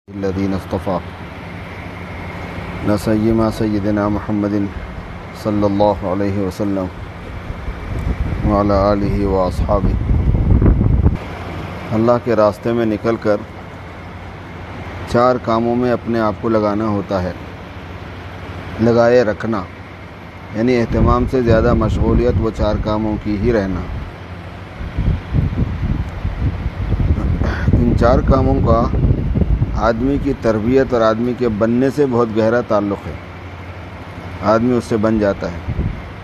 الذين اصطفى نسيما سيدنا محمد صلی اللہ علیہ وسلم وعلى آلہ واصحابہ۔ اللہ کے راستے میں نکل کر 4 کاموں میں اپنے آپ کو لگانا ہوتا ہے، لگائے رکھنا، یعنی اہتمام سے زیادہ مشغولیت وہ 4 کاموں کی ہی رہنا۔ ان 4 کاموں کا آدمی کی تربیت اور آدمی کے بننے سے بہت گہرا تعلق ہے، آدمی اس سے بن جاتا ہے۔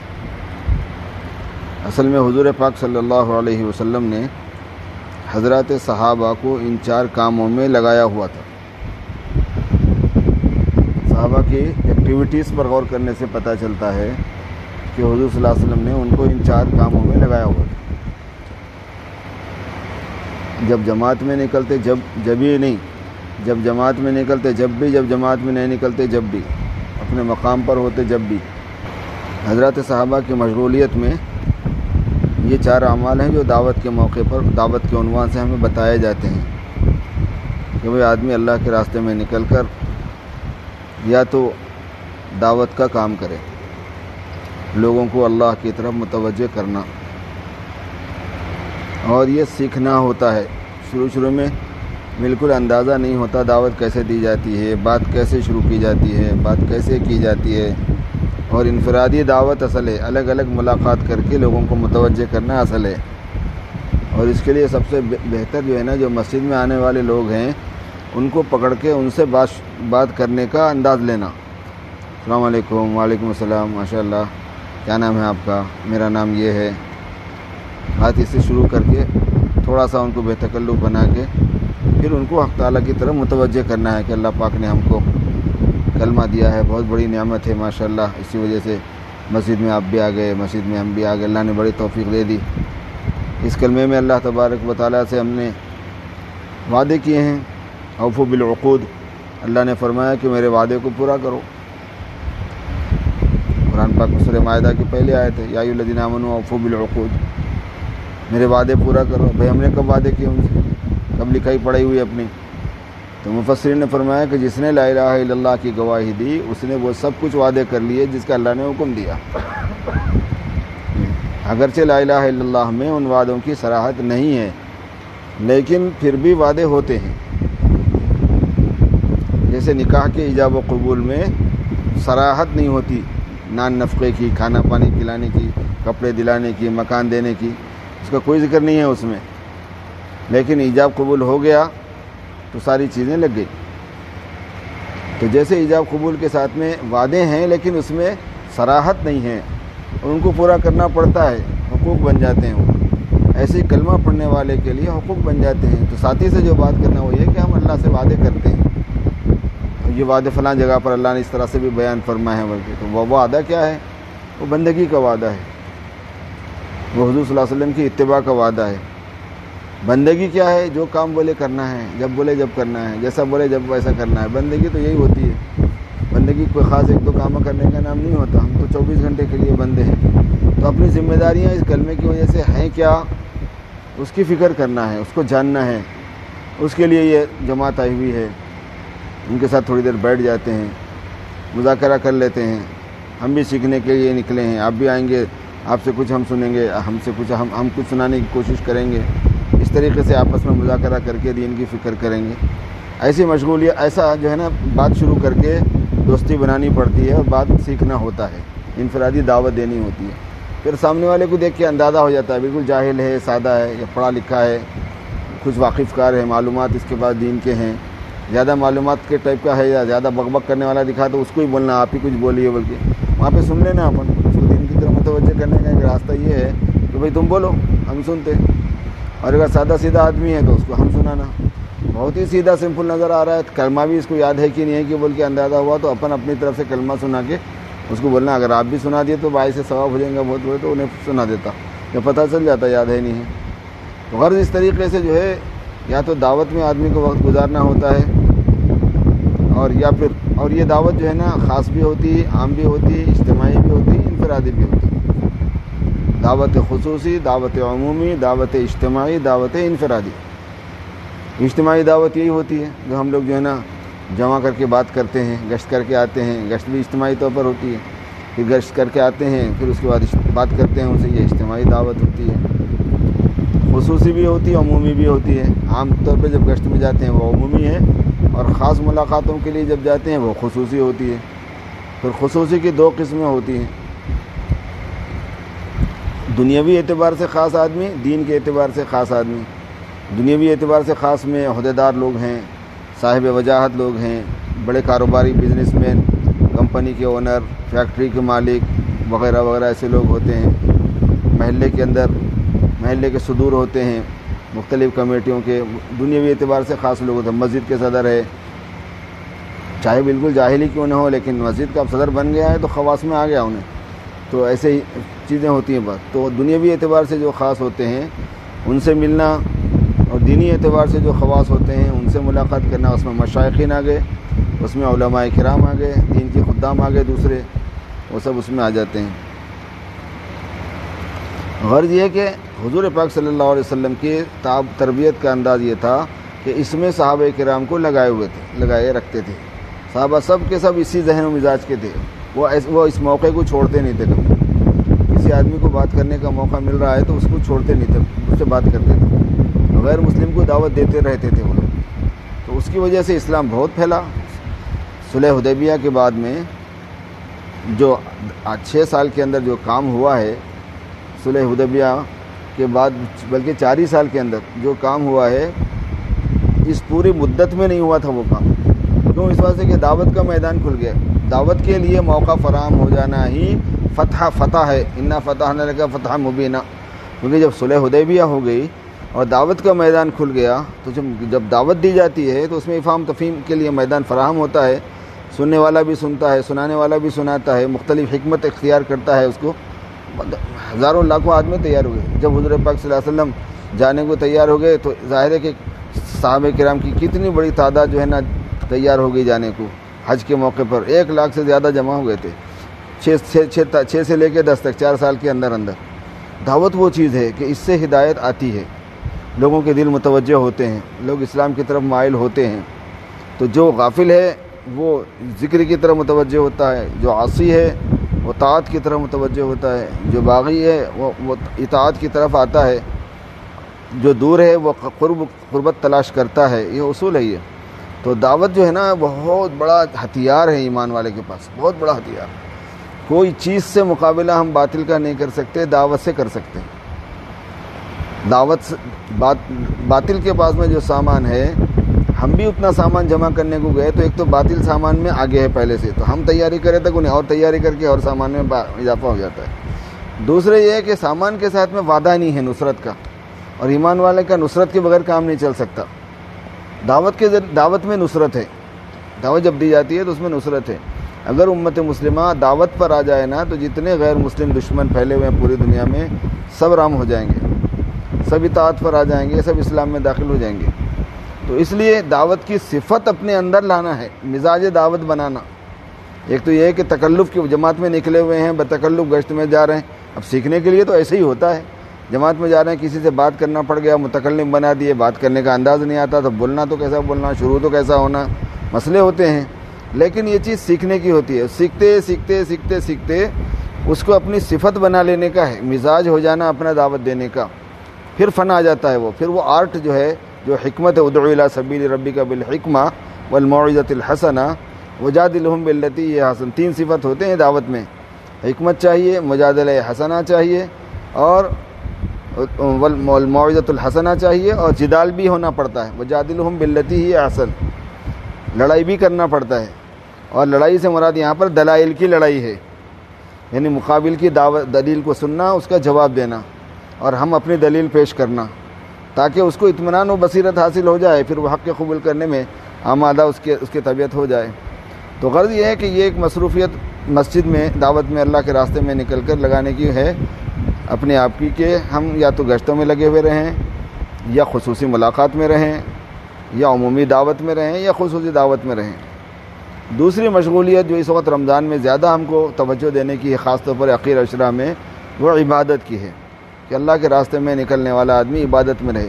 اصل میں حضور پاک صلی اللہ علیہ وسلم نے حضرات صحابہ کو ان 4 کاموں میں لگایا ہوا تھا۔ صحابہ کی ایکٹیویٹیز پر غور کرنے سے پتہ چلتا ہے کہ حضور صلی اللہ علیہ وسلم نے ان کو ان 4 کاموں میں لگایا ہوا تھا۔ جب جماعت میں نکلتے جب ہی نہیں، جب جماعت میں نکلتے جب بھی، جب جماعت میں نہیں نکلتے جب بھی، اپنے مقام پر ہوتے جب بھی۔ حضرات صحابہ کی مشغولیت میں یہ 4 اعمال ہیں جو دعوت کے موقع پر، دعوت کے عنوان سے ہمیں بتائے جاتے ہیں کہ بھئی آدمی اللہ کے راستے میں نکل کر یا تو دعوت کا کام کرے، لوگوں کو اللہ کی طرف متوجہ کرنا، اور یہ سیکھنا ہوتا ہے۔ شروع میں بالکل اندازہ نہیں ہوتا دعوت کیسے دی جاتی ہے، بات کیسے شروع کی جاتی ہے، بات کیسے کی جاتی ہے، اور انفرادی دعوت اصل ہے، الگ الگ ملاقات کر کے لوگوں کو متوجہ کرنا اصل ہے۔ اور اس کے لیے سب سے بہتر جو ہے نا، جو مسجد میں آنے والے لوگ ہیں ان کو پکڑ کے ان سے بات کرنے کا انداز لینا۔ السلام علیکم، وعلیکم السلام، ماشاء اللہ، کیا نام ہے آپ کا؟ میرا نام یہ ہے۔ بات اس سے شروع کر کے تھوڑا سا ان کو بے تکلف بنا کے پھر ان کو حق تعالیٰ کی طرف متوجہ کرنا ہے کہ اللہ پاک نے ہم کو کلمہ دیا ہے، بہت بڑی نعمت ہے ماشاءاللہ، اسی وجہ سے مسجد میں آپ بھی آ گئے، مسجد میں ہم بھی آ گئے، اللہ نے بڑی توفیق دے دی۔ اس کلمے میں اللہ تبارک و تعالیٰ سے ہم نے وعدے کیے ہیں، اوفوا بالعقود، اللہ نے فرمایا کہ میرے وعدے کو پورا کرو۔ قرآن پاک میں سورہ مائدہ کی پہلی آیت ہے، یا ایھا الذین آمنوا اوفوا بالعقود، میرے وعدے پورا کرو۔ بھائی ہم نے کب وعدے کیے ان سے؟ کب لکھائی پڑھائی ہوئی اپنی؟ تو مفسرین نے فرمایا کہ جس نے لا الہ الا اللہ کی گواہی دی اس نے وہ سب کچھ وعدے کر لیے جس کا اللہ نے حکم دیا۔ اگرچہ لا الہ الا اللہ میں ان وعدوں کی صراحت نہیں ہے، لیکن پھر بھی وعدے ہوتے ہیں۔ جیسے نکاح کے ایجاب و قبول میں صراحت نہیں ہوتی، نان نفقے کی، کھانا پانی کھلانے کی، کپڑے دلانے کی، مکان دینے کی، اس کا کوئی ذکر نہیں ہے اس میں، لیکن ایجاب قبول ہو گیا تو ساری چیزیں لگ گئی۔ تو جیسے ایجاب قبول کے ساتھ میں وعدے ہیں لیکن اس میں صراحت نہیں ہے، ان کو پورا کرنا پڑتا ہے، حقوق بن جاتے ہیں وہ، ایسے ہی کلمہ پڑھنے والے کے لیے حقوق بن جاتے ہیں۔ تو ساتھی سے جو بات کرنا وہ یہ کہ ہم اللہ سے وعدے کرتے ہیں، یہ وعدے فلاں جگہ پر اللہ نے اس طرح سے بھی بیان فرمایا ہے، بلکہ تو وہ وعدہ کیا ہے؟ وہ بندگی کا وعدہ ہے، وہ حضور صلی اللہ علیہ وسلم کی اتباع کا وعدہ ہے۔ بندگی کیا ہے؟ جو کام بولے کرنا ہے، جب بولے جب کرنا ہے، جیسا بولے جب ویسا کرنا ہے۔ بندگی تو یہی ہوتی ہے۔ بندگی کوئی خاص 1-2 کام کرنے کا نام نہیں ہوتا، ہم تو 24 گھنٹے کے لیے بندے ہیں۔ تو اپنی ذمہ داریاں اس کلمے کی وجہ سے ہیں کیا، اس کی فکر کرنا ہے، اس کو جاننا ہے۔ اس کے لیے یہ جماعت آئی ہوئی ہے، ان کے ساتھ تھوڑی دیر بیٹھ جاتے ہیں، مذاکرہ کر لیتے ہیں۔ ہم بھی سیکھنے کے لیے نکلے ہیں، آپ بھی آئیں گے، آپ سے کچھ ہم سنیں گے، ہم سے کچھ ہم کچھ سنانے کی کوشش کریں گے۔ اس طریقے سے آپس میں مذاکرہ کر کے دین کی فکر کریں گے۔ ایسی مشغولیت، ایسا جو ہے نا، بات شروع کر کے دوستی بنانی پڑتی ہے اور بات سیکھنا ہوتا ہے، انفرادی دعوت دینی ہوتی ہے۔ پھر سامنے والے کو دیکھ کے اندازہ ہو جاتا ہے بالکل جاہل ہے، سادہ ہے، یا پڑھا لکھا ہے، کچھ واقف کار ہے، معلومات اس کے بعد دین کے ہیں، زیادہ معلومات کے ٹائپ کا ہے، یا زیادہ بک بک کرنے والا دکھا تو اس کو ہی بولنا آپ ہی کچھ بولیے، بلکہ وہاں پہ سن لینا، اپن اس کو دین کی طرف متوجہ کرنے کا ایک راستہ یہ ہے کہ بھائی تم بولو، ہم سنتے۔ اور اگر سادہ سیدھا آدمی ہے تو اس کو ہم سنانا، بہت ہی سیدھا سمپل نظر آ رہا ہے، کلمہ بھی اس کو یاد ہے کہ نہیں ہے کہ بول کے اندازہ ہوا تو اپنی طرف سے کلمہ سنا کے اس کو بولنا۔ اگر آپ بھی سنا دیے تو باعث ثواب ہو جائیں گا بہت بڑے، تو انہیں سنا دیتا، جب پتہ چل جاتا یاد ہے نہیں ہے۔ تو غرض اس طریقے سے جو ہے، یا تو دعوت میں آدمی کو وقت گزارنا ہوتا ہے، اور یہ دعوت جو ہے نا خاص بھی ہوتی ہے، عام بھی ہوتی ہے، اجتماعی بھی ہوتی ہے، انفرادی بھی ہوتی ہے۔ دعوت خصوصی، دعوت عمومی، دعوت اجتماعی، دعوت انفرادی۔ اجتماعی دعوت یہی ہوتی ہے جو ہم لوگ جو ہے نا جمع کر کے بات کرتے ہیں، گشت کر کے آتے ہیں، گشت بھی اجتماعی طور پر ہوتی ہے، پھر گشت کر کے آتے ہیں، پھر اس کے بعد بات کرتے ہیں ان سے، یہ اجتماعی دعوت ہوتی ہے۔ خصوصی بھی ہوتی ہے، عمومی بھی ہوتی ہے۔ عام طور پہ جب گشت میں جاتے ہیں وہ عمومی ہے، اور خاص ملاقاتوں کے لیے جب جاتے ہیں وہ خصوصی ہوتی ہے۔ پھر خصوصی کی دو قسمیں ہوتی ہیں، دنیاوی اعتبار سے خاص آدمی، دین کے اعتبار سے خاص آدمی۔ دنیاوی اعتبار سے خاص میں عہدیدار لوگ ہیں، صاحب وجاہت لوگ ہیں، بڑے کاروباری بزنس مین، کمپنی کے اونر، فیکٹری کے مالک وغیرہ وغیرہ ایسے لوگ ہوتے ہیں۔ محلے کے اندر محلے کے صدور ہوتے ہیں، مختلف کمیٹیوں کے دنیاوی اعتبار سے خاص لوگ ہوتے ہیں۔ مسجد کے صدر ہے، چاہے بالکل جاہل ہی کیوں نہ ہو، لیکن مسجد کا صدر بن گیا ہے تو خواص میں آ گیا انہیں، تو ایسے ہی چیزیں ہوتی ہیں بات۔ تو دنیاوی اعتبار سے جو خاص ہوتے ہیں ان سے ملنا، اور دینی اعتبار سے جو خواص ہوتے ہیں ان سے ملاقات کرنا، اس میں مشائخین آ گئے، اس میں علماء کرام آ گئے، دین کے خدام آ گئے دوسرے، وہ سب اس میں آ جاتے ہیں۔ غرض یہ ہے کہ حضور پاک صلی اللہ علیہ وسلم کی تربیت کا انداز یہ تھا کہ اس میں صحابہ کرام کو لگائے رکھتے تھے۔ صحابہ سب کے سب اسی ذہن و مزاج کے تھے، وہ اس موقع کو چھوڑتے نہیں تھے کبھی۔ کسی آدمی کو بات کرنے کا موقع مل رہا ہے تو اس کو چھوڑتے نہیں تھے، اس سے بات کرتے تھے، غیر مسلم کو دعوت دیتے رہتے تھے وہ لوگ۔ تو اس کی وجہ سے اسلام بہت پھیلا۔ صلح حدیبیہ کے بعد میں جو 6 سال کے اندر جو کام ہوا ہے، صلح حدیبیہ کے بعد بلکہ 4 ہی سال کے اندر جو کام ہوا ہے، اس پوری مدت میں نہیں ہوا تھا وہ کام۔ کیوں؟ اس وجہ سے کہ دعوت کا میدان کھل گیا، دعوت کے لیے موقع فراہم ہو جانا ہی فتح ہے، انا فتحنا لک فتحا مبینا۔ کیونکہ جب صلح حدیبیہ ہو گئی اور دعوت کا میدان کھل گیا تو جب دعوت دی جاتی ہے تو اس میں افہام تفہیم کے لیے میدان فراہم ہوتا ہے، سننے والا بھی سنتا ہے، سنانے والا بھی سناتا ہے، مختلف حکمت اختیار کرتا ہے اس کو۔ ہزاروں لاکھوں آدمی تیار ہوئے۔ جب حضور پاک صلی اللہ علیہ وسلم جانے کو تیار ہو گئے تو ظاہر ہے کہ صحابہ کرام کی کتنی بڑی تعداد جو ہے نا تیار ہو گئی جانے کو۔ حج کے موقع پر 1 لاکھ سے زیادہ جمع ہو گئے تھے، 6 سے لے کے 10 تک، 4 سال کے اندر اندر۔ دعوت وہ چیز ہے کہ اس سے ہدایت آتی ہے، لوگوں کے دل متوجہ ہوتے ہیں، لوگ اسلام کی طرف مائل ہوتے ہیں۔ تو جو غافل ہے وہ ذکر کی طرف متوجہ ہوتا ہے، جو عاصی ہے وہ طاعت کی طرف متوجہ ہوتا ہے، جو باغی ہے وہ اطاعت کی طرف آتا ہے، جو دور ہے وہ قربت تلاش کرتا ہے۔ یہ اصول ہے یہ۔ تو دعوت جو ہے نا بہت بڑا ہتھیار ہے ایمان والے کے پاس، بہت بڑا ہتھیار۔ کوئی چیز سے مقابلہ ہم باطل کا نہیں کر سکتے، دعوت سے کر سکتے ہیں۔ باطل کے پاس میں جو سامان ہے، ہم بھی اتنا سامان جمع کرنے کو گئے تو ایک تو باطل سامان میں آگے ہے پہلے سے، تو ہم تیاری کریں تک انہیں اور تیاری کر کے اور سامان میں اضافہ ہو جاتا ہے۔ دوسرے یہ ہے کہ سامان کے ساتھ میں وعدہ نہیں ہے نصرت کا، اور ایمان والے کا نصرت کے بغیر کام نہیں چل سکتا۔ دعوت میں نصرت ہے، دعوت جب دی جاتی ہے تو اس میں نصرت ہے۔ اگر امت مسلمہ دعوت پر آ جائے نا تو جتنے غیر مسلم دشمن پھیلے ہوئے ہیں پوری دنیا میں سب رام ہو جائیں گے، سب اطاعت پر آ جائیں گے، سب اسلام میں داخل ہو جائیں گے۔ تو اس لیے دعوت کی صفت اپنے اندر لانا ہے، مزاج دعوت بنانا۔ ایک تو یہ ہے کہ تکلف کی جماعت میں نکلے ہوئے ہیں، بتکلف گشت میں جا رہے ہیں۔ اب سیکھنے کے لیے تو ایسے ہی ہوتا ہے، جماعت میں جا رہے ہیں، کسی سے بات کرنا پڑ گیا، متکلم بنا دیے، بات کرنے کا انداز نہیں آتا تو بولنا تو کیسا بولنا، شروع تو کیسا ہونا، مسئلے ہوتے ہیں۔ لیکن یہ چیز سیکھنے کی ہوتی ہے، سیکھتے اس کو اپنی صفت بنا لینے کا ہے، مزاج ہو جانا اپنا دعوت دینے کا، پھر فن آ جاتا ہے وہ، پھر وہ آرٹ جو ہے، جو حکمت ہے، ادعو الی سبیل ربک بالحکمہ والموعظۃ الحسنہ وجادلہم باللتی ہی احسن۔ 3 صفت ہوتے ہیں دعوت میں، حکمت چاہیے، مجادلہ حسنہ چاہیے، اور والموعظۃ الحسنہ چاہیے، اور جدال بھی ہونا پڑتا ہے، وجادلہم باللتی ہی احسن، لڑائی بھی کرنا پڑتا ہے۔ اور لڑائی سے مراد یہاں پر دلائل کی لڑائی ہے، یعنی مقابل کی دلیل کو سننا، اس کا جواب دینا، اور ہم اپنی دلیل پیش کرنا، تاکہ اس کو اطمینان و بصیرت حاصل ہو جائے، پھر وہ حق کے قبول کرنے میں آمادہ اس کی طبیعت ہو جائے۔ تو غرض یہ ہے کہ یہ ایک مصروفیت مسجد میں دعوت میں اللہ کے راستے میں نکل کر لگانے کی ہے اپنے آپ کی، کہ ہم یا تو گشتوں میں لگے ہوئے رہیں، یا خصوصی ملاقات میں رہیں، یا عمومی دعوت میں رہیں، یا خصوصی دعوت میں رہیں۔ دوسری مشغولیت جو اس وقت رمضان میں زیادہ ہم کو توجہ دینے کی ہے، خاص طور پر اخیر عشرہ میں، وہ عبادت کی ہے، کہ اللہ کے راستے میں نکلنے والا آدمی عبادت میں رہے۔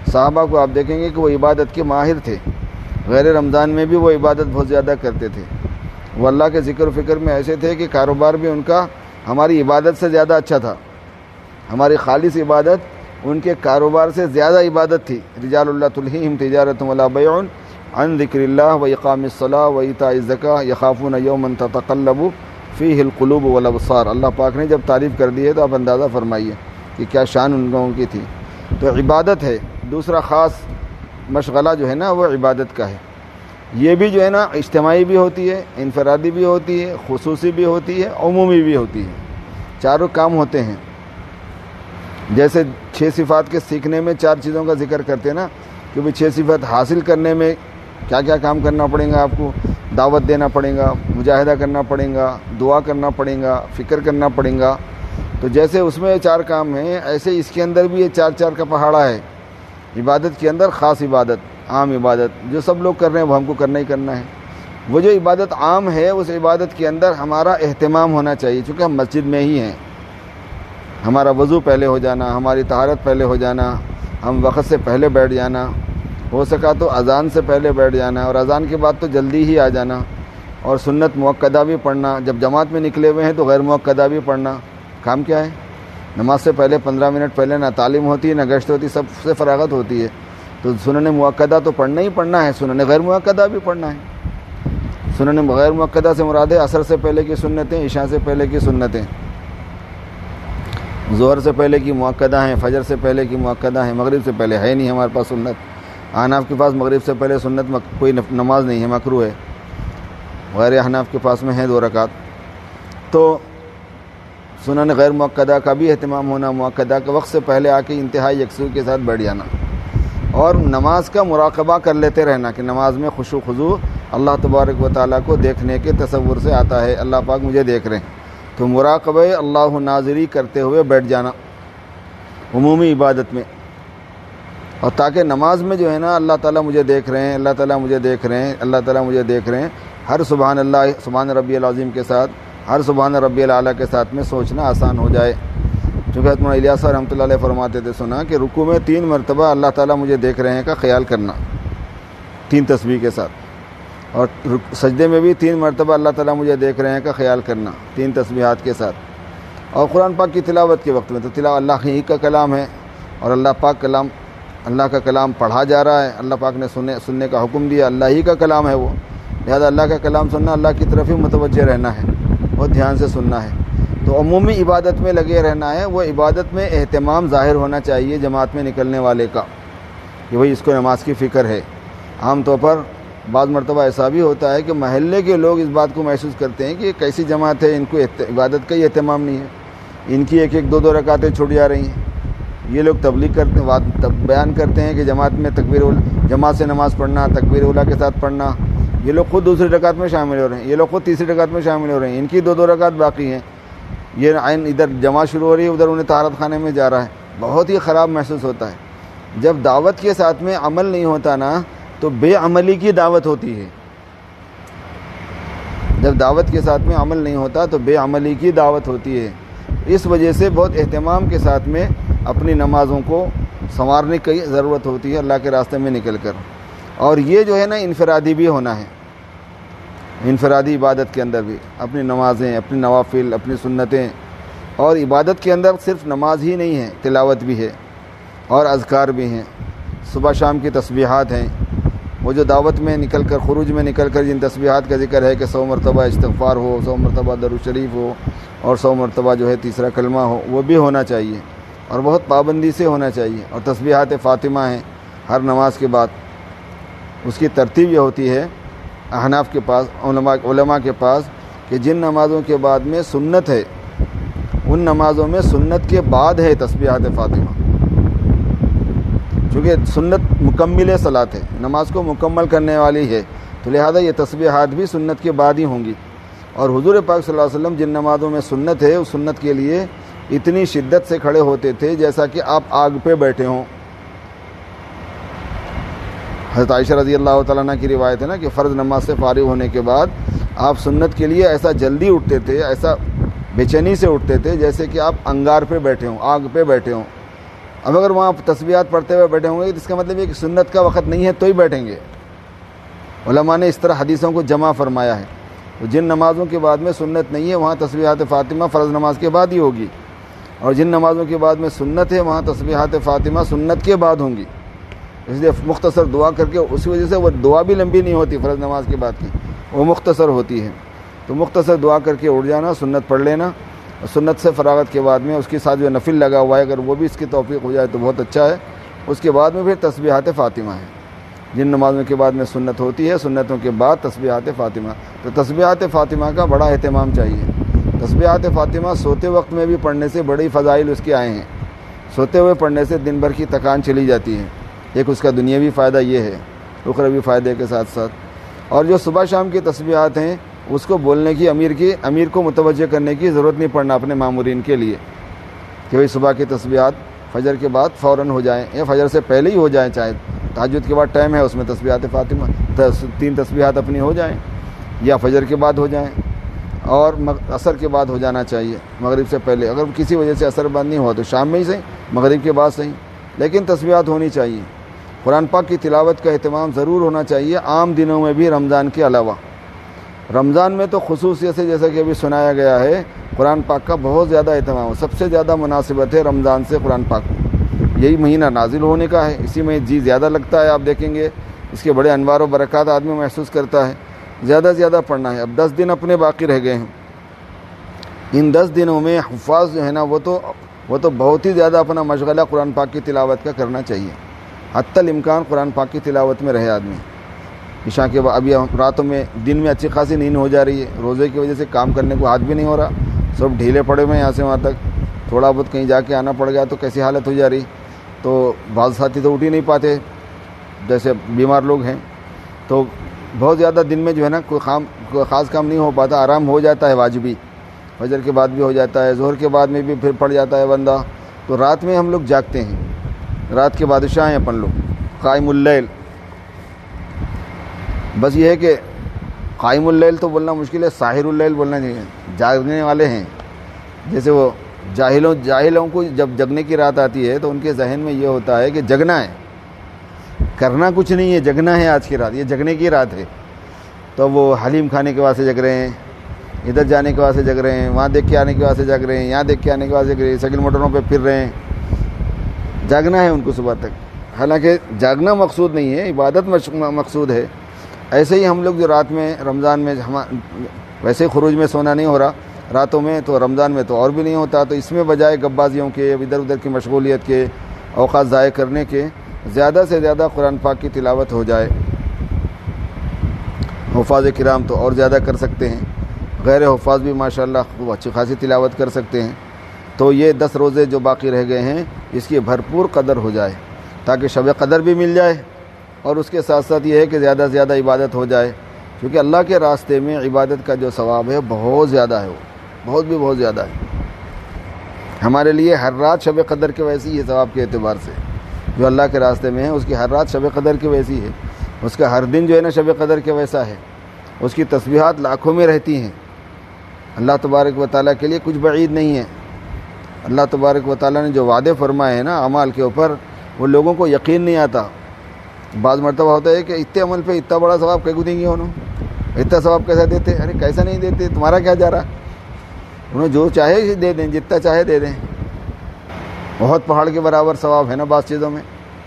صحابہ کو آپ دیکھیں گے کہ وہ عبادت کے ماہر تھے، غیر رمضان میں بھی وہ عبادت بہت زیادہ کرتے تھے، وہ اللہ کے ذکر و فکر میں ایسے تھے کہ کاروبار بھی ان کا ہماری عبادت سے زیادہ اچھا تھا، ہماری خالص عبادت ان کے کاروبار سے زیادہ عبادت تھی۔ رجال اللہ تلہیہم تجارۃ ولا بیع عن ذکر اللہ واقام الصلاۃ وایتاء الزکاۃ یخافون یوما تتقلب فیہ القلوب والابصار۔ اللہ پاک نے جب تعریف کر دی ہے تو آپ اندازہ فرمائیے کہ کیا شان ان لوگوں کی تھی۔ تو عبادت ہے، دوسرا خاص مشغلہ جو ہے نا وہ عبادت کا ہے۔ یہ بھی جو ہے نا اجتماعی بھی ہوتی ہے، انفرادی بھی ہوتی ہے، خصوصی بھی ہوتی ہے، عمومی بھی ہوتی ہے، چاروں کام ہوتے ہیں۔ جیسے 6 صفات کے سیکھنے میں 4 چیزوں کا ذکر کرتے ہیں نا کہ بھی 6 صفات حاصل کرنے میں کیا کیا کام کرنا پڑے گا، آپ کو دعوت دینا پڑے گا، مجاہدہ کرنا پڑے گا، دعا کرنا پڑے گا، فکر کرنا پڑے گا۔ تو جیسے اس میں 4 کام ہیں، ایسے اس کے اندر بھی یہ 4 کا پہاڑا ہے۔ عبادت کے اندر خاص عبادت، عام عبادت جو سب لوگ کر رہے ہیں وہ ہم کو کرنا ہی کرنا ہے۔ وہ جو عبادت عام ہے اس عبادت کے اندر ہمارا اہتمام ہونا چاہیے، چونکہ ہم مسجد میں ہی ہیں، ہمارا وضو پہلے ہو جانا، ہماری طہارت پہلے ہو جانا، ہم وقت سے پہلے بیٹھ جانا، ہو سکا تو اذان سے پہلے بیٹھ جانا، اور اذان کے بعد تو جلدی ہی آ جانا، اور سنت مؤکدہ بھی پڑھنا، جب جماعت میں نکلے ہوئے ہیں تو غیر مؤکدہ بھی پڑھنا۔ کام کیا ہے؟ نماز سے پہلے 15 منٹ پہلے نہ تعلیم ہوتی ہے، نہ گشت ہوتی، سب سے فراغت ہوتی ہے، تو سنن مؤکدہ تو پڑھنا ہی پڑھنا ہے، سنن غیر مؤکدہ بھی پڑھنا ہے۔ سنن غیر مؤکدہ سے مراد ہے عصر سے پہلے کی سنتیں، عشاء سے پہلے کی سنتیں، ظہر سے پہلے کی مؤکدہ ہیں، فجر سے پہلے کی مؤکدہ ہیں، مغرب سے پہلے ہے نہیں ہمارے پاس سنت۔ احناف کے پاس مغرب سے پہلے سنت کوئی نماز نہیں ہے، مکروہ ہے، غیر احناف کے پاس میں ہے 2 رکعت۔ تو سنن غیر مؤکدہ کا بھی اہتمام ہونا، مؤکدہ کے وقت سے پہلے آ کے انتہائی یکسوئی کے ساتھ بیٹھ جانا، اور نماز کا مراقبہ کر لیتے رہنا کہ نماز میں خشوع خضوع اللہ تبارک و تعالیٰ کو دیکھنے کے تصور سے آتا ہے، اللہ پاک مجھے دیکھ رہے ہیں، تو مراقبہ اللہ ناظری کرتے ہوئے بیٹھ جانا عمومی عبادت میں، اور تاکہ نماز میں جو ہے نا اللہ تعالیٰ مجھے دیکھ رہے ہیں، اللہ تعالیٰ مجھے دیکھ رہے ہیں، اللہ تعالیٰ مجھے دیکھ رہے ہیں، ہر سبحان اللہ سبحان ربی العظیم کے ساتھ، ہر سبحان ربی الاعلیٰ کے ساتھ میں سوچنا آسان ہو جائے۔ چونکہ حضرت مولانا الیاس رحمۃ اللہ علیہ فرماتے تھے، سنا کہ رکوع میں 3 مرتبہ اللہ تعالیٰ مجھے دیکھ رہے ہیں کا خیال کرنا 3 تسبیح کے ساتھ، اور سجدے میں بھی 3 مرتبہ اللہ تعالیٰ مجھے دیکھ رہے ہیں کا خیال کرنا 3 تسبیحات کے ساتھ، اور قرآن پاک کی تلاوت کے وقت میں تو تلاوت اللہ ہی کا کلام ہے، اور اللہ کا کلام پڑھا جا رہا ہے، اللہ پاک نے سننے کا حکم دیا، اللہ ہی کا کلام ہے وہ، لہذا اللہ کا کلام سننا، اللہ کی طرف ہی متوجہ رہنا ہے، بہت دھیان سے سننا ہے۔ تو عمومی عبادت میں لگے رہنا ہے، وہ عبادت میں اہتمام ظاہر ہونا چاہیے جماعت میں نکلنے والے کا کہ بھئی اس کو نماز کی فکر ہے۔ عام طور پر بعض مرتبہ ایسا بھی ہوتا ہے کہ محلے کے لوگ اس بات کو محسوس کرتے ہیں کہ یہ کیسی جماعت ہے، ان کو عبادت کا ہی اہتمام نہیں ہے، ان کی ایک 2 رکعتیں چھوٹ جا رہی ہیں۔ یہ لوگ تبلیغ کرتے ہیں، بیان کرتے ہیں کہ جماعت میں جماعت سے نماز پڑھنا، تکبیر اولیٰ کے ساتھ پڑھنا، یہ لوگ خود 2 رکعت میں شامل ہو رہے ہیں، یہ لوگ خود 3 رکعت میں شامل ہو رہے ہیں، ان کی 2 رکعت باقی ہیں، یہ عین ادھر جماعت شروع ہو رہی ہے، ادھر انہیں طہارت خانے میں جا رہا ہے، بہت ہی خراب محسوس ہوتا ہے۔ جب دعوت کے ساتھ میں عمل نہیں ہوتا نا تو بے عملی کی دعوت ہوتی ہے، جب دعوت کے ساتھ میں عمل نہیں ہوتا تو بے عملی کی دعوت ہوتی ہے۔ اس وجہ سے بہت اہتمام کے ساتھ میں اپنی نمازوں کو سنوارنے کی ضرورت ہوتی ہے اللہ کے راستے میں نکل کر، اور یہ جو ہے نا انفرادی بھی ہونا ہے، انفرادی عبادت کے اندر بھی اپنی نمازیں، اپنی نوافل، اپنی سنتیں، اور عبادت کے اندر صرف نماز ہی نہیں ہے، تلاوت بھی ہے اور اذکار بھی ہیں، صبح شام کی تسبیحات ہیں، وہ جو دعوت میں نکل کر خروج میں نکل کر جن تسبیحات کا ذکر ہے کہ 100 مرتبہ استغفار ہو، 100 مرتبہ درود شریف ہو، اور 100 مرتبہ جو ہے تیسرا کلمہ ہو، وہ بھی ہونا چاہیے، اور بہت پابندی سے ہونا چاہیے۔ اور تسبیحات فاطمہ ہیں ہر نماز کے بعد، اس کی ترتیب یہ ہوتی ہے احناف کے پاس، علماء کے پاس، کہ جن نمازوں کے بعد میں سنت ہے ان نمازوں میں سنت کے بعد ہے تسبیحات فاطمہ، چونکہ سنت مکمل صلات ہے، نماز کو مکمل کرنے والی ہے، تو لہذا یہ تسبیحات بھی سنت کے بعد ہی ہوں گی۔ اور حضور پاک صلی اللہ علیہ وسلم جن نمازوں میں سنت ہے اس سنت کے لیے اتنی شدت سے کھڑے ہوتے تھے جیسا کہ آپ آگ پہ بیٹھے ہوں۔ حضرت عائشہ رضی اللہ تعالیٰ عنہ کی روایت ہے نا کہ فرض نماز سے فارغ ہونے کے بعد آپ سنت کے لیے ایسا جلدی اٹھتے تھے، ایسا بے چینی سے اٹھتے تھے جیسے کہ آپ انگار پہ بیٹھے ہوں، آگ پہ بیٹھے ہوں، اب اگر وہاں تسبیحات پڑھتے ہوئے بیٹھے ہوں گے تو اس کا مطلب یہ کہ سنت کا وقت نہیں ہے تو ہی بیٹھیں گے. علماء نے اس طرح حدیثوں کو جمع فرمایا ہے. جن نمازوں کے بعد میں سنت نہیں ہے وہاں تسبیحات فاطمہ فرض نماز کے بعد ہی ہوگی, اور جن نمازوں کے بعد میں سنت ہے وہاں تسبیحات فاطمہ سنت کے بعد ہوں گی. اس لیے مختصر دعا کر کے, اسی وجہ سے وہ دعا بھی لمبی نہیں ہوتی فرض نماز کے بعد کی, وہ مختصر ہوتی ہے. تو مختصر دعا کر کے اٹھ جانا, سنت پڑھ لینا, اور سنت سے فراغت کے بعد میں اس کے ساتھ جو نفل لگا ہوا ہے اگر وہ بھی اس کی توفیق ہو جائے تو بہت اچھا ہے. اس کے بعد میں پھر تسبیحات فاطمہ ہے. جن نمازوں کے بعد میں سنت ہوتی ہے, سنتوں کے بعد تسبیحات فاطمہ. تو تسبیحات فاطمہ کا بڑا اہتمام چاہیے. تسبیحات فاطمہ سوتے وقت میں بھی پڑھنے سے بڑی فضائل اس کے آئے ہیں. سوتے ہوئے پڑھنے سے دن بھر کی تکان چلی جاتی ہے. ایک اس کا دنیاوی فائدہ یہ ہے, اخروی فائدے کے ساتھ ساتھ. اور جو صبح شام کی تسبیحات ہیں اس کو بولنے کی امیر کو متوجہ کرنے کی ضرورت نہیں پڑنا اپنے مامورین کے لیے کہ بھئی صبح کی تسبیحات فجر کے بعد فوراً ہو جائیں یا فجر سے پہلے ہی ہو جائیں, چاہے تہجد کے بعد ٹائم ہے اس میں تسبیحات فاطمہ 3 تسبیحات اپنی ہو جائیں, یا فجر کے بعد ہو جائیں, اور عصر کے بعد ہو جانا چاہیے مغرب سے پہلے. اگر کسی وجہ سے عصر بعد نہیں ہوا تو شام میں ہی صحیح, مغرب کے بعد صحیح, لیکن تسبیحات ہونی چاہیے. قرآن پاک کی تلاوت کا اہتمام ضرور ہونا چاہیے عام دنوں میں بھی رمضان کے علاوہ. رمضان میں تو خصوصیت سے جیسا کہ ابھی سنایا گیا ہے قرآن پاک کا بہت زیادہ اہتمام ہے. سب سے زیادہ مناسبت ہے رمضان سے قرآن پاک. یہی مہینہ نازل ہونے کا ہے, اسی میں جی زیادہ لگتا ہے. آپ دیکھیں گے اس کے بڑے انوار و برکات آدمی محسوس کرتا ہے. زیادہ سے زیادہ پڑھنا ہے. اب 10 دن اپنے باقی رہ گئے ہیں. ان 10 دنوں میں حفاظ جو ہے نا وہ تو بہت ہی زیادہ اپنا مشغلہ قرآن پاک کی تلاوت کا کرنا چاہیے. حتی الامکان قرآن پاک کی تلاوت میں رہے آدمی. عشاء کے بعد ابھی راتوں میں دن میں اچھی خاصی نیند ہو جا رہی ہے, روزے کی وجہ سے کام کرنے کو ہاتھ بھی نہیں ہو رہا, سب ڈھیلے پڑے ہوئے یہاں سے وہاں تک. تھوڑا بہت کہیں جا کے آنا پڑ گیا تو کیسی حالت ہو جا رہی. تو بعض ساتھی تو اٹھ ہی نہیں پاتے, جیسے بیمار لوگ ہیں. تو بہت زیادہ دن میں جو ہے نا کوئی خاص کام نہیں ہو پاتا. آرام ہو جاتا ہے واجبی, فجر کے بعد بھی ہو جاتا ہے, ظہر کے بعد میں بھی پھر پڑ جاتا ہے بندہ. تو رات میں ہم لوگ جاگتے ہیں, رات کے بادشاہ ہیں اپن لوگ, قائم اللیل. بس یہ ہے کہ قائم اللیل تو بولنا مشکل ہے, ساحر اللیل بولنا چاہیے. جاگنے والے ہیں. جیسے وہ جاہلوں کو جب جگنے کی رات آتی ہے تو ان کے ذہن میں یہ ہوتا ہے کہ جگنا ہے, کرنا کچھ نہیں ہے, جگنا ہے. آج کی رات یہ جگنے کی رات ہے. تو وہ حلیم کھانے کے واسطے جگ رہے ہیں, ادھر جانے کے واسطے جگ رہے ہیں, وہاں دیکھ کے آنے کے واسطے جگ رہے ہیں, یہاں دیکھ کے آنے کے واسطے جگ رہے ہیں, سائیکل موٹروں پہ پھر رہے ہیں. جاگنا ہے ان کو صبح تک. حالانکہ جاگنا مقصود نہیں ہے, عبادت مقصود ہے. ایسے ہی ہم لوگ جو رات میں رمضان میں ویسے خروج میں سونا نہیں ہو رہا راتوں میں, تو رمضان میں تو اور بھی نہیں ہوتا. تو اس میں بجائے گپ بازیوں کے, ادھر ادھر کی مشغولیت کے, اوقات ضائع کرنے کے, زیادہ سے زیادہ قرآن پاک کی تلاوت ہو جائے. حفاظ کرام تو اور زیادہ کر سکتے ہیں, غیر حفاظ بھی ماشاءاللہ خوب اچھی خاصی تلاوت کر سکتے ہیں. تو یہ 10 روزے جو باقی رہ گئے ہیں اس کی بھرپور قدر ہو جائے تاکہ شب قدر بھی مل جائے, اور اس کے ساتھ ساتھ یہ ہے کہ زیادہ سے زیادہ عبادت ہو جائے. کیونکہ اللہ کے راستے میں عبادت کا جو ثواب ہے بہت زیادہ ہے, وہ بہت زیادہ ہے. ہمارے لیے ہر رات شب قدر کے ویسی ہے ثواب کے اعتبار سے. جو اللہ کے راستے میں ہے اس کی ہر رات شب قدر کی ویسی ہے, اس کا ہر دن جو ہے نا شب قدر کے ویسا ہے. اس کی تسبیحات لاکھوں میں رہتی ہیں. اللہ تبارک و تعالیٰ کے لیے کچھ بعید نہیں ہے. اللہ تبارک و تعالیٰ نے جو وعدے فرمائے ہیں نا اعمال کے اوپر, وہ لوگوں کو یقین نہیں آتا. بعض مرتبہ ہوتا ہے کہ اتنے عمل پہ اتنا بڑا ثواب کیوں دیں گے انہوں, اتنا ثواب کیسا دیتے؟ ارے کیسا نہیں دیتے, تمہارا کیا جا رہا. انہیں جو چاہے دے دیں, جتنا چاہے دے دیں. بہت پہاڑ کے برابر ثواب ہے نا بعض چیزوں میں.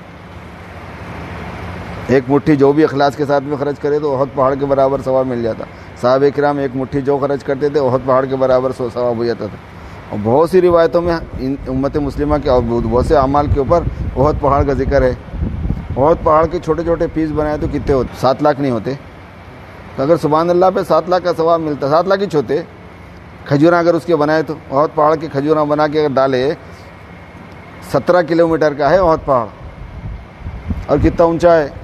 ایک مٹھی جو بھی اخلاص کے ساتھ میں خرچ کرے تو بہت پہاڑ کے برابر ثواب مل جاتا. صحابہ کرام ایک مٹھی جو خرچ کرتے تھے بہت پہاڑ کے برابر ثواب ہو جاتا تھا. اور بہت سی روایتوں میں امت مسلمہ کے اور بہت سے اعمال کے اوپر بہت پہاڑ کا ذکر ہے. بہت پہاڑ کے چھوٹے چھوٹے پیس بنائے تو کتنے ہوتے؟ 7 لاکھ نہیں ہوتے. تو اگر سبحان اللہ پہ 7 لاکھ کا ثواب ملتا, 7 لاکھ ہی چھوٹے کھجوراں اگر اس کے بنائے تو, بہت پہاڑ کے کھجوراں بنا کے اگر ڈالے, 17 کلومیٹر کا ہے بہت پہاڑ, اور کتنا اونچا ہے,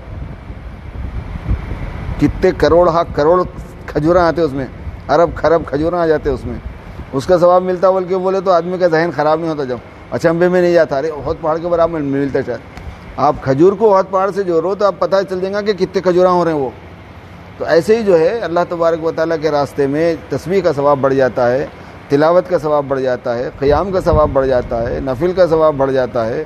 کتنے کروڑ کھجوراں آتے اس میں, ارب خرب کھجوراں آ جاتے اس میں. اس کا ثواب ملتا بلکہ بولے تو آدمی کا ذہن خراب نہیں ہوتا, جب اچنبے میں نہیں جاتا ارے بہت پہاڑ کے برابر ملتا. شاید آپ کھجور کو بہت پہاڑ سے جوڑو تو آپ پتہ چل جائے گا کہ کتنے کھجوراں ہو رہے ہیں وہ. تو ایسے ہی جو ہے اللہ تبارک و تعالیٰ کے راستے میں تسبیح کا ثواب بڑھ جاتا ہے, تلاوت کا ثواب بڑھ جاتا ہے, قیام کا ثواب بڑھ جاتا ہے, نفل کا ثواب بڑھ جاتا ہے,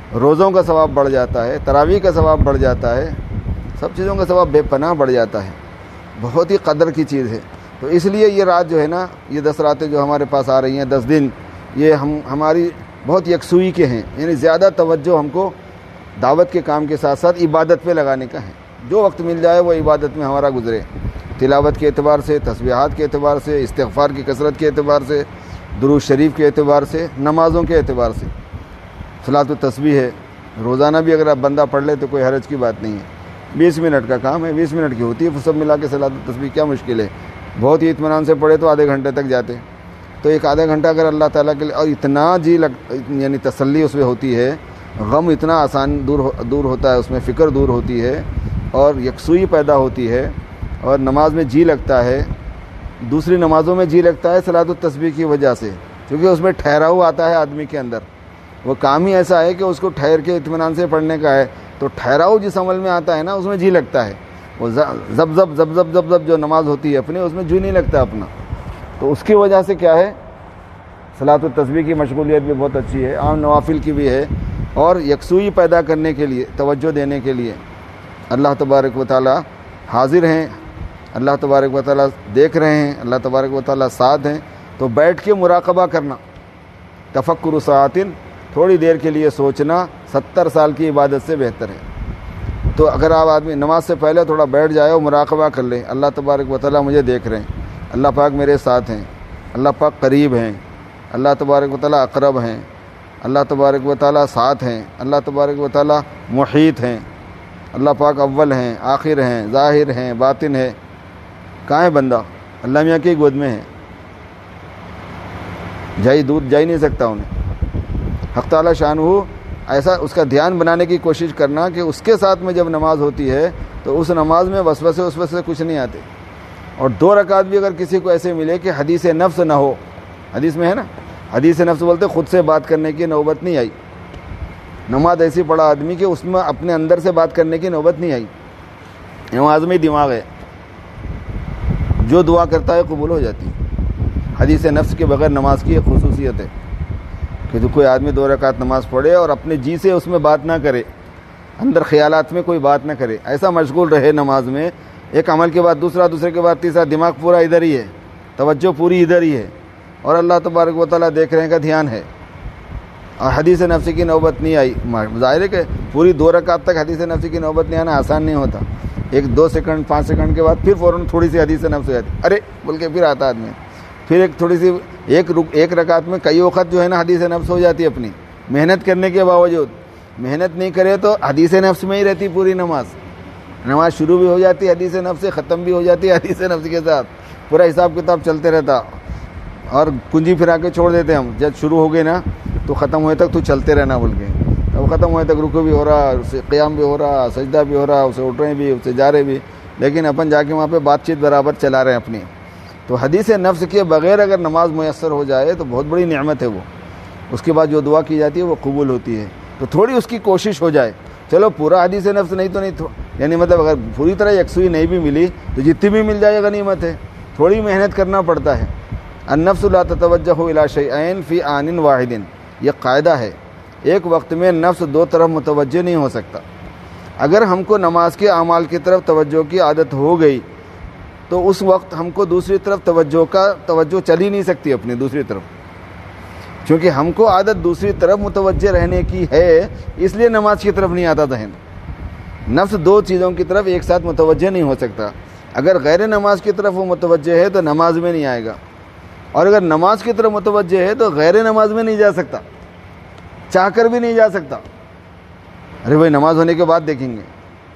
روزوں کا ثواب بڑھ جاتا ہے، تراویح کا ثواب بڑھ جاتا ہے، سب چیزوں کا ثواب بے پناہ بڑھ جاتا ہے، بہت ہی قدر کی چیز ہے۔ تو اس لیے یہ رات جو ہے نا، یہ 10 راتیں جو ہمارے پاس آ رہی ہیں، 10 دن، یہ ہماری بہت یکسوئی کے ہیں، یعنی زیادہ توجہ ہم کو دعوت کے کام کے ساتھ ساتھ عبادت پہ لگانے کا ہے۔ جو وقت مل جائے وہ عبادت میں ہمارا گزرے، تلاوت کے اعتبار سے، تسبیحات کے اعتبار سے، استغفار کی کثرت کے اعتبار سے، درود شریف کے اعتبار سے، نمازوں کے اعتبار سے۔ صلاۃ التسبیح ہے، روزانہ بھی اگر آپ بندہ پڑھ لے تو کوئی حرج کی بات نہیں ہے، 20 منٹ کا کام ہے، 20 منٹ کی ہوتی ہے، سب ملا کے صلاۃ التسبیح کیا مشکل ہے؟ بہت ہی اطمینان سے پڑھے تو آدھے گھنٹے تک جاتے، تو ایک آدھا گھنٹہ اگر اللہ تعالیٰ کے لیے، اور اتنا یعنی تسلی اس میں ہوتی ہے، غم اتنا آسان دور ہوتا ہے، اس میں فکر دور ہوتی ہے اور یکسوئی پیدا ہوتی ہے، اور نماز میں جی لگتا ہے، دوسری نمازوں میں جی لگتا ہے صلاۃ التسبیح کی وجہ سے، کیونکہ اس میں ٹھہراؤ آتا ہے آدمی کے اندر، وہ کام ہی ایسا ہے کہ اس کو ٹھہر کے اطمینان سے پڑھنے کا ہے، تو ٹھہراؤ جس عمل میں آتا ہے نا، اس میں جی لگتا ہے، وہ زب زب زب زب زب زب جو نماز ہوتی ہے اپنی، اس میں جی نہیں لگتا اپنا، تو اس کی وجہ سے کیا ہے، صلاۃ التسبیح کی مشغولیت بھی بہت اچھی ہے، عام نوافل کی بھی ہے، اور یکسوئی پیدا کرنے کے لیے، توجہ دینے کے لیے اللہ تبارک و تعالی حاضر ہیں، اللہ تبارک و تعالی دیکھ رہے ہیں، اللہ تبارک و تعالی ساتھ ہیں، تو بیٹھ کے مراقبہ کرنا، تفکر ساعتن، تھوڑی دیر کے لیے سوچنا 70 سال کی عبادت سے بہتر ہے۔ تو اگر آپ آدمی نماز سے پہلے تھوڑا بیٹھ جائے اور مراقبہ کر لے، اللہ تبارک و تعالی مجھے دیکھ رہے ہیں، اللہ پاک میرے ساتھ ہیں، اللہ پاک قریب ہیں، اللہ تبارک و تعالی اقرب ہیں، اللہ تبارک و تعالی ساتھ ہیں، اللہ تبارک و تعالی محیط ہیں، اللہ پاک اول ہیں، آخر ہیں، ظاہر ہیں، باطن ہے، کہاں ہے بندہ؟ اللہ میاں کی گود میں ہے، دور جا ہی نہیں سکتا انہیں۔ حق تعالی شانہ ایسا اس کا دھیان بنانے کی کوشش کرنا کہ اس کے ساتھ میں جب نماز ہوتی ہے تو اس نماز میں وسوسے کچھ نہیں آتے، اور 2 رکعت بھی اگر کسی کو ایسے ملے کہ حدیث نفس نہ ہو، حدیث میں ہے نا، حدیث نفس بولتے خود سے بات کرنے کی نوبت نہیں آئی، نماز ایسی پڑھا آدمی کہ اس میں اپنے اندر سے بات کرنے کی نوبت نہیں آئی، نماز میں دماغ ہے، جو دعا کرتا ہے قبول ہو جاتی ہے۔ حدیث نفس کے بغیر نماز کی ایک خصوصیت ہے کہ جو کوئی آدمی 2 رکعت نماز پڑھے اور اپنے جی سے اس میں بات نہ کرے، اندر خیالات میں کوئی بات نہ کرے، ایسا مشغول رہے نماز میں، ایک عمل کے بعد دوسرا، دوسرے کے بعد تیسرا، دماغ پورا ادھر ہی ہے، توجہ پوری ادھر ہی ہے، اور اللہ تبارک و تعالیٰ دیکھ رہے کا دھیان ہے، اور حدیث نفس کی نوبت نہیں آئی۔ ظاہر ہے کہ پوری 2 رکعت تک حدیث نفس کی نوبت نہیں آنا آسان نہیں ہوتا، 1-2 سیکنڈ 5 سیکنڈ کے بعد پھر فوراً تھوڑی سی حدیث نفس ہو جاتی، ارے بول کے پھر آتا آدمی، پھر ایک تھوڑی سی ایک رکعت میں کئی وقت جو ہے نا حدیث نفس ہو جاتی ہے، اپنی محنت کرنے کے باوجود، محنت نہیں کرے تو حدیث نفس میں ہی رہتی پوری نماز شروع بھی ہو جاتی ہے حدیث نفس سے، ختم بھی ہو جاتی ہے حدیث نفس کے ساتھ، پورا حساب کتاب چلتے رہتا، اور کنجی پھرا کے چھوڑ دیتے ہم، جب شروع ہو گئے نا تو ختم ہوئے تک تو چلتے رہنا بول کے، اب ختم ہوئے تک رکوع بھی ہو رہا، اسے قیام بھی ہو رہا، سجدہ بھی ہو رہا، اسے اٹھ رہے بھی، اسے جا رہے بھی، لیکن اپن جا کے وہاں پہ بات چیت برابر چلا رہے ہیں اپنی۔ تو حدیث نفس کے بغیر اگر نماز میسر ہو جائے تو بہت بڑی نعمت ہے وہ، اس کے بعد جو دعا کی جاتی ہے وہ قبول ہوتی ہے، تو تھوڑی اس کی کوشش ہو جائے، چلو پورا حدیث نفس نہیں تو نہیں، یعنی مطلب اگر پوری طرح یکسوئی نہیں بھی ملی تو جتنی بھی مل جائے غنیمت ہے، تھوڑی محنت کرنا پڑتا ہے۔ النفس لا تتوجہ الی شیئین فی آن واحد، یہ قاعدہ ہے، ایک وقت میں نفس 2 طرف متوجہ نہیں ہو سکتا۔ اگر ہم کو نماز کے اعمال کی طرف توجہ کی عادت ہو گئی تو اس وقت ہم کو دوسری طرف توجہ چل ہی نہیں سکتی اپنی دوسری طرف، کیونکہ ہم کو عادت دوسری طرف متوجہ رہنے کی ہے، اس لیے نماز کی طرف نہیں آتا ذہن۔ نفس 2 چیزوں کی طرف ایک ساتھ متوجہ نہیں ہو سکتا، اگر غیر نماز کی طرف وہ متوجہ ہے تو نماز میں نہیں آئے گا، اور اگر نماز کی طرف متوجہ ہے تو غیر نماز میں نہیں جا سکتا، چاہ کر بھی نہیں جا سکتا، ارے بھائی نماز ہونے کے بعد دیکھیں گے۔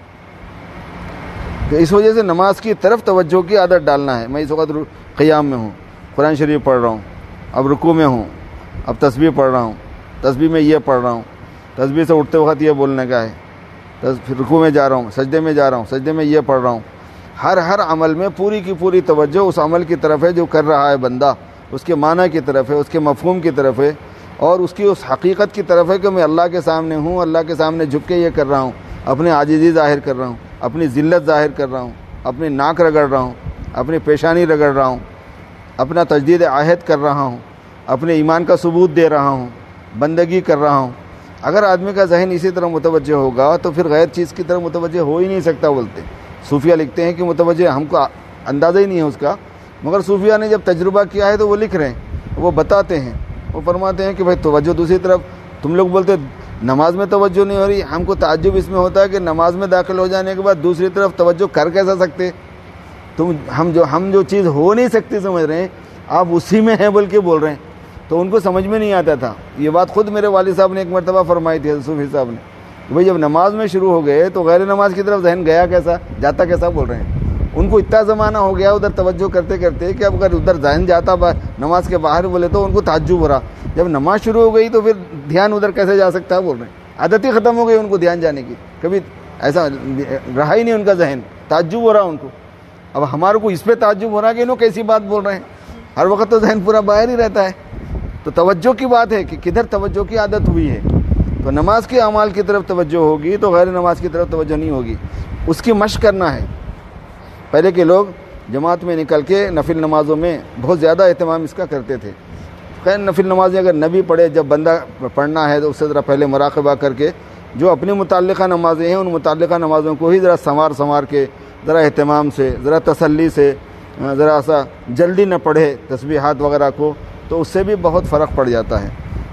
تو اس وجہ سے نماز کی طرف توجہ کی عادت ڈالنا ہے۔ میں اس وقت قیام میں ہوں، قرآن شریف پڑھ رہا ہوں، اب رکوع میں ہوں، اب تسبیح پڑھ رہا ہوں، تسبیح میں یہ پڑھ رہا ہوں، تسبیح سے اٹھتے وقت یہ بولنے کا ہے، پھر رکوع میں جا رہا ہوں، سجدے میں جا رہا ہوں، سجدے میں یہ پڑھ رہا ہوں، ہر عمل میں پوری کی پوری توجہ اس عمل کی طرف ہے جو کر رہا ہے بندہ، اس کے معنی کی طرف ہے، اس کے مفہوم کی طرف ہے، اور اس کی اس حقیقت کی طرف ہے کہ میں اللہ کے سامنے ہوں، اللہ کے سامنے جھک کے یہ کر رہا ہوں، اپنی عاجزی ظاہر کر رہا ہوں، اپنی ذلت ظاہر کر رہا ہوں، اپنی ناک رگڑ رہا ہوں، اپنی پیشانی رگڑ رہا ہوں، اپنا تجدید عہد کر رہا ہوں، اپنے ایمان کا ثبوت دے رہا ہوں، بندگی کر رہا ہوں، اگر آدمی کا ذہن اسی طرح متوجہ ہوگا تو پھر غیر چیز کی طرف متوجہ ہو ہی نہیں سکتا. بولتے صوفیہ لکھتے ہیں کہ متوجہ ہم کو اندازہ ہی نہیں ہے اس کا، مگر صوفیہ نے جب تجربہ کیا ہے تو وہ لکھ رہے ہیں، وہ بتاتے ہیں، وہ فرماتے ہیں کہ بھائی توجہ دوسری طرف. تم لوگ بولتے نماز میں توجہ نہیں ہو رہی، ہم کو تعجب اس میں ہوتا ہے کہ نماز میں داخل ہو جانے کے بعد دوسری طرف توجہ کر کیسا سکتے؟ ہم جو چیز ہو نہیں سکتی سمجھ رہے ہیں، آپ اسی میں ہیں بول کے بول رہے ہیں. تو ان کو سمجھ میں نہیں آتا تھا. یہ بات خود میرے والد صاحب نے ایک مرتبہ فرمائی تھی، صوفی صاحب نے، کہ بھائی جب نماز میں شروع ہو گئے تو غیر نماز کی طرف ذہن گیا کیسا، جاتا کیسا؟ بول رہے ہیں ان کو اتنا زمانہ ہو گیا ادھر توجہ کرتے کرتے کہ اب اگر ادھر ذہن جاتا نماز کے باہر بولے تو ان کو تعجب ہو رہا. جب نماز شروع ہو گئی تو پھر دھیان ادھر کیسے جا سکتا ہے؟ بول رہے ہیں عادت ہی ختم ہو گئی ان کو دھیان جانے کی، کبھی ایسا رہا ہی نہیں ان کا ذہن، تعجب ہو رہا ان کو. اب ہمارے کو اس پہ تعجب ہو رہا کہ انہوں کیسی بات بول رہے ہیں، ہر وقت تو ذہن پورا باہر ہی رہتا ہے. تو توجہ کی بات ہے کہ کدھر توجہ کی عادت ہوئی ہے. تو نماز کے اعمال کی طرف توجہ ہوگی تو غیر نماز کی طرف توجہ نہیں ہوگی. اس کی مشق کرنا ہے. پہلے کے لوگ جماعت میں نکل کے نفل نمازوں میں بہت زیادہ اہتمام اس کا کرتے تھے. خیر نفل نمازیں اگر نہ بھی پڑھے، جب بندہ پڑھنا ہے تو اس سے ذرا پہلے مراقبہ کر کے جو اپنی متعلقہ نمازیں ہیں ان متعلقہ نمازوں کو ہی ذرا سنوار کے، ذرا اہتمام سے، ذرا تسلی سے، ذرا سا جلدی نہ پڑھے تسبیحات وغیرہ کو، تو اس سے بھی بہت فرق پڑ جاتا ہے.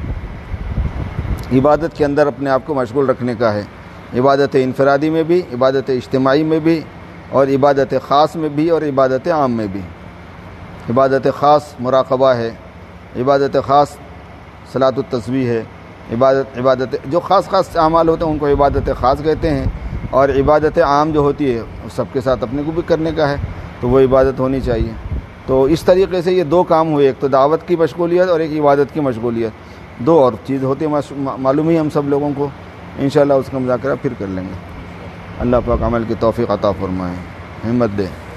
عبادت کے اندر اپنے آپ کو مشغول رکھنے کا ہے، عبادت انفرادی میں بھی، عبادت اجتماعی میں بھی، اور عبادت خاص میں بھی، اور عبادت عام میں بھی. عبادت خاص مراقبہ ہے، عبادت خاص صلاۃ التسبیح ہے. عبادت جو خاص اعمال ہوتے ہیں ان کو عبادت خاص کہتے ہیں، اور عبادت عام جو ہوتی ہے وہ سب کے ساتھ اپنے کو بھی کرنے کا ہے، تو وہ عبادت ہونی چاہیے. تو اس طریقے سے یہ دو کام ہوئے، ایک تو دعوت کی مشغولیت اور ایک عبادت کی مشغولیت. دو اور چیز ہوتی ہے معلوم ہی ہم سب لوگوں کو. انشاءاللہ اس کا مذاکرہ پھر کر لیں گے. اللہ پاک عمل کی توفیق عطا فرمائے، ہمت دے.